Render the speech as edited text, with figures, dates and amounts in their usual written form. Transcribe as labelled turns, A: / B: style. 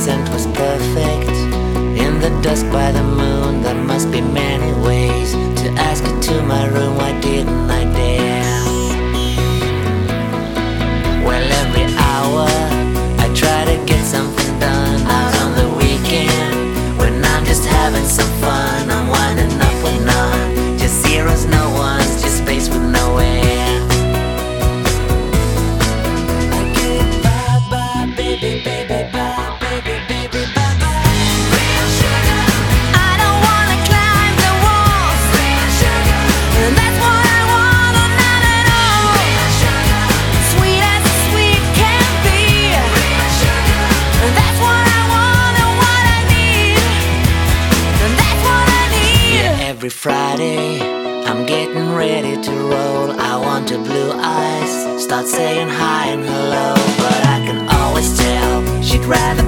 A: scent was perfect. In the dusk by the moon, there must be many ways to ask her to my room. Why didn't I dare? Well, every hour I try to get something done. Out on the weekend, when I'm just having some fun, I'm winding up with none. Just zeros, no ones, just space with no air. I get bye bye, baby, baby, bye, baby, baby, bye bye. Real sugar.
B: I don't wanna climb the walls.
A: Real sugar.
B: That's what I want, or not at all.
A: Real sugar.
B: Sweet as sweet can be.
A: Real sugar.
B: That's what I want and what I need. That's what I need.
A: Yeah, every Friday I'm getting ready to roll. I want her blue eyes, start saying hi and hello, but I can always tell she'd rather